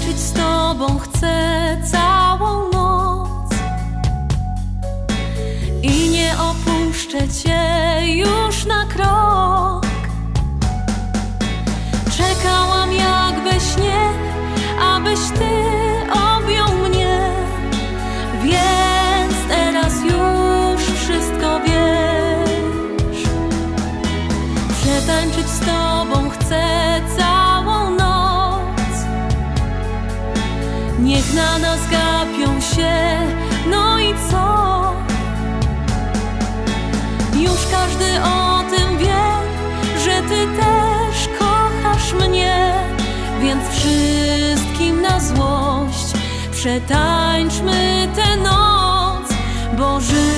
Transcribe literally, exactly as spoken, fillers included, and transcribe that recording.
Przetańczyć z Tobą chcę całą noc i nie opuszczę Cię już na krok. Czekałam jak we śnie, abyś Ty objął mnie, więc teraz już wszystko wiesz. Przetańczyć z Tobą chcę całą noc. Niech na nas gapią się, no i co? Już każdy o tym wie, że Ty też kochasz mnie, więc wszystkim na złość przetańczmy tę noc, bo życie